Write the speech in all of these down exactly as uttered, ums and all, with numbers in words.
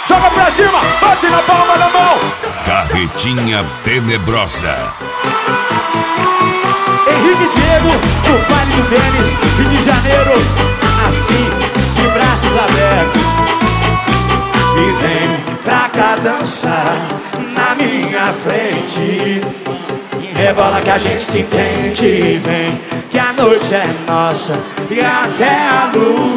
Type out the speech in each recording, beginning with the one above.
Joga pra cima, bate na palma da mão. Carretinha Tenebrosa. Henrique e Diego, no baile do Denis, Rio de Janeiro, assim, de braços abertos. E vem pra cá dançar na minha frente. Rebola que a gente se entende. Vem que a noite é nossa e até a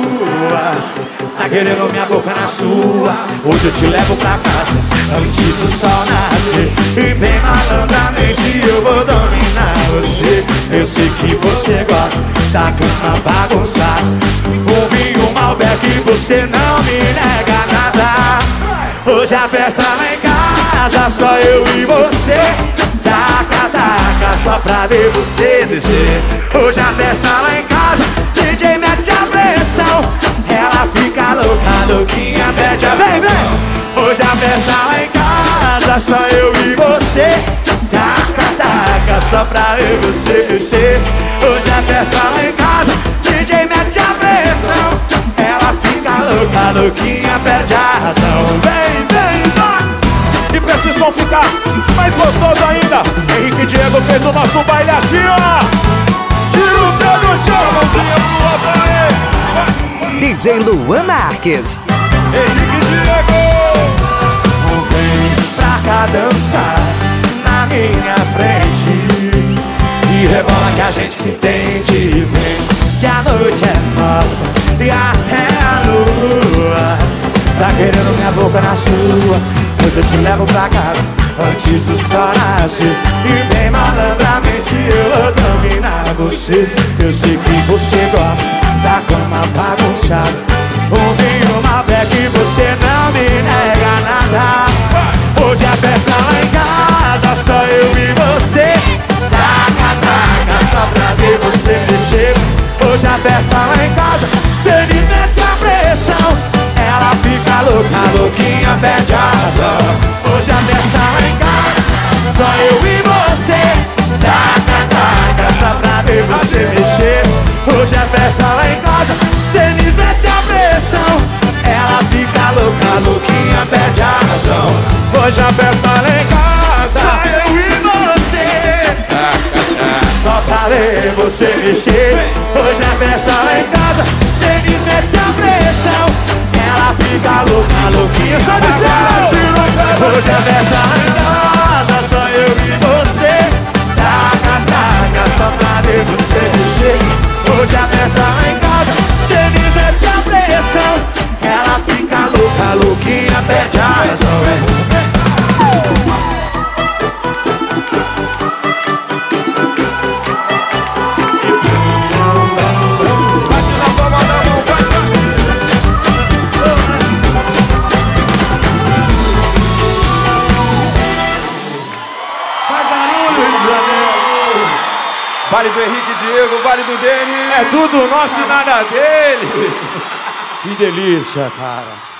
lua tá querendo minha boca na sua. Hoje eu te levo pra casa antes do sol nascer. E bem malandramente eu vou dominar você. Eu sei que você gosta da cama bagunçada. Um vinho Malbec e você não me nega nada. Hoje a festa lá em casa, só eu e você. Taca, taca, só pra ver você descer. Hoje a festa lá em casa, D J mete a pressão. Ela fica louca, louquinha, pede a vem, vem. Hoje a festa lá em casa, só eu e você. Taca, taca, só pra ver você descer. Hoje a festa lá em casa, D J mete a pressão. Ela fica louca, louquinha, perde a razão. Vem, vem, vai. E pra esse som ficar mais gostoso ainda, Henrique e Diego fez o nosso baile assim, ó. Tira o céu do chão, mãozinha pro alto aí. D J Luan Marques. Henrique e Diego. Vem pra cá dançar na minha frente. E rebola que a gente se entende. Vem que a noite é nossa e até a lua tá querendo minha boca na sua. Hoje eu te levo pra casa antes do sol nascer. E bem malandramente eu vou dominar você. Eu sei que você gosta da cama bagunçada. Um vinho Malbec e você não me nega nada. Hoje a festa lá em casa, só eu e você. Taca, taca, só pra ver você mexer. Hoje a festa lá em casa, Denis mete a pressão. Ela fica louca, louquinha, perde a razão. Hoje a festa lá em casa, só eu e você. Taca, taca, só pra ver você mexer. Hoje a festa lá em casa, Denis mete a pressão. Ela fica louca, louquinha, perde a razão. Hoje a festa lá em casa, só eu e você. Taca, taca, só pra ver você mexer. Hoje a festa lá em casa, Denis mete a pressão. Ela fica louca, louquinha, só de céu. Hoje a festa lá em casa, só eu e você. Taca, taca, só pra ver você mexer. Hoje a festa lá em casa, Denis mete a pressão. Ela fica louca, louquinha, perde a razão. Vale do Henrique e Diego, vale do Denis. É tudo nosso e nada deles. Que delícia, cara.